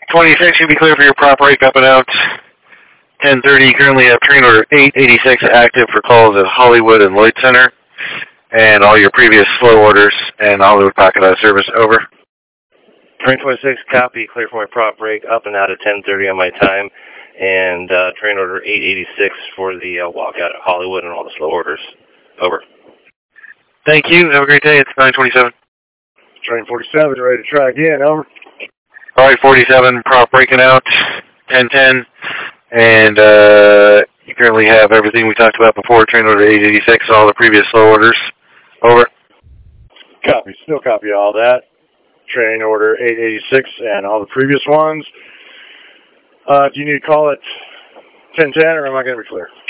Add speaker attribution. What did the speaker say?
Speaker 1: 26, you'll be clear for your prop break up and out. 10:30, you currently have train order 886 active for calls at Hollywood and Lloyd Center. And all your previous slow orders and Hollywood packet out of service, over.
Speaker 2: Train 26, copy, clear for my prop break up and out at 10:30 on my time. And train order 886 for the walkout at Hollywood and all the slow orders. Over.
Speaker 1: Thank you. Have a great day. It's 927.
Speaker 3: Train 47, ready to try again. Over.
Speaker 1: All right, 47, prop breaking out, 10:10. And you currently have everything we talked about before, train order 886, all the previous slow orders. Over.
Speaker 3: Copy. Still copy all that. Train order 886 and all the previous ones. Do you need to call it 10:10 or am I going to be clear?